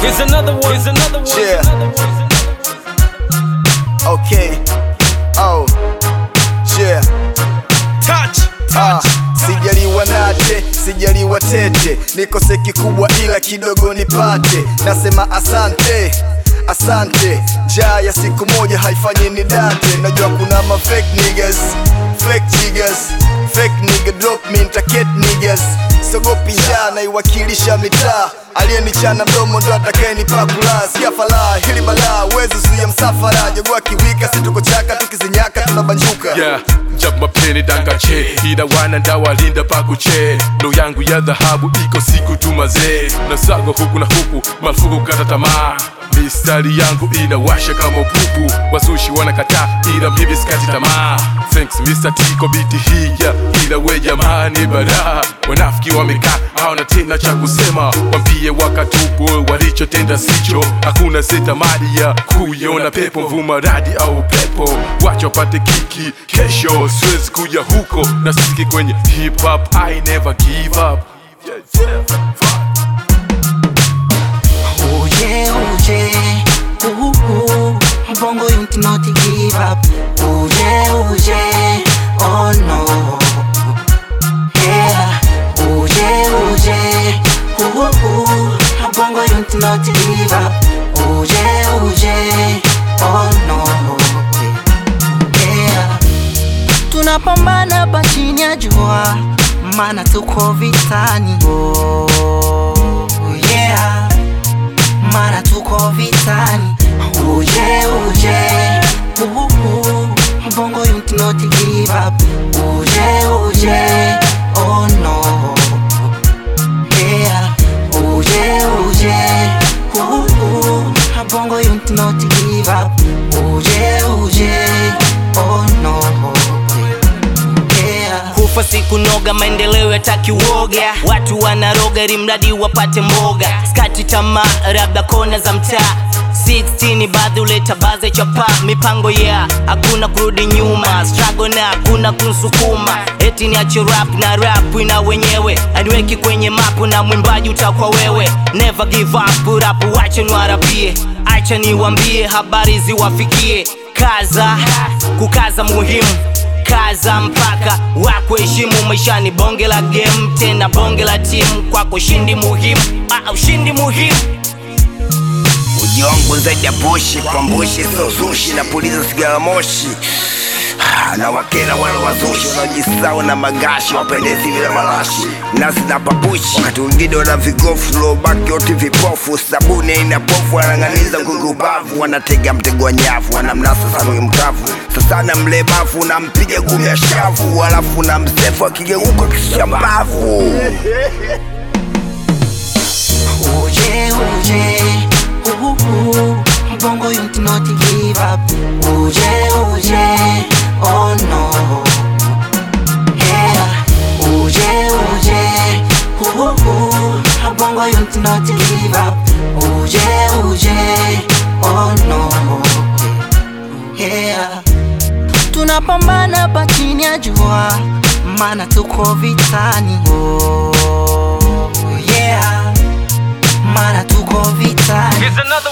Here's another one. Here's another one. Yeah. Okay. Oh. Yeah. Touch. Sijaliwa nate, sijaliwa tete, nikose kikubwa ila kidogo nipate. Nasema asante, asante. Njaa ya siku moja haifanyi ni date. Najua kuna ma fake niggas, fake jiggers, fake nigga drop me nitaket niggas. Sogopi njaa na iwakilisha mitaa, aliyenichana mdomo ndo atakayenipa kula. Sikia falaa, hili balaa, uwezi zuia msafara. Jogua kiwika, situko chaka, tukizinyaka tunabanjuka. Yeah, jab mapeni danga che, ila wana ndawa linda pakuche. Lo yangu ya dhahabu iko siku tumazee. Nasago huku na huku, marufuku kata tamaa. Mistari yangu inawasha kama upupu, wasushi wanakataa ila mimi sikati tamaa. Thanks Mr. T kwa biti hii, ila we jamani bara. Wanafiki wamekaa, hawana tena cha kusema. Wambie wakatubu, walichotenda sicho. Hakuna seta mali ya kuiona pepo, mvuma radi au pepo. Wacha wapate kiki, kesho siwezi kuja huko. Na sisiki kwenye hip hop, I never give up. Oh yeah, Bongo unit not to give up. Oh yeah, oh no. Yeah, oh yeah, Bongo unit not to give up. Oh yeah, oh no. Yeah, tunapambana hapa chini ya jua, maana tuko vitani. Oh yeah, mana tuko vitani. Uje Bongo unit not to give up. Uje oh no. Yeah, uje Bongo unit not to give up. Uje oh no. Kufa siku noga, maendeleo yataki uoga. Watu wanaroga rimradi wapate mboga. Skati tamaa, labda kona za mtaa. 16 baadhi uleta baze chapa. Mipango hakuna kurudi nyuma. Struggle na hakuna kunsukuma. Eti niache rap na rap ina wenyewe. Aniweki kwenye mapu na mwimbaji utakuwa wewe. Never give up, rap wacha niwarapie. Acha niwambie habari ziwafikie. Kaza, kukaza muhimu. Kaza mpaka wakuheshimu maishani. Bonge la game, tena bonge la timu. Kwako ushindi muhimu, ushindi muhimu. Ujongo zaidi ya bushi, kwa mbushi so zushi. Na puliza sigara moshi, na wakera wala wazushi. Wanajisau na magashi, wapendezi vila malashi. Nasi na papushi, wakati wengine wana vigofu. Lobaki oti vipofu, sabuni ina pofu. Wananganiza kukubavu, wanatega mtego wa nyavu. Wanamnasa sana mkavu, sasa na mlebavu. Na mpige gumia shavu, walafu na msefu akigeuka kishambavu. Uje Bongo unit not to give up. Uje oh no. Yeah, uje Bongo unit not to give up. Uje oh no. Yeah, tunapambana hapa chini ya jua, maana tuko vitani. Oh yeah, mana tuko vitani. Here's another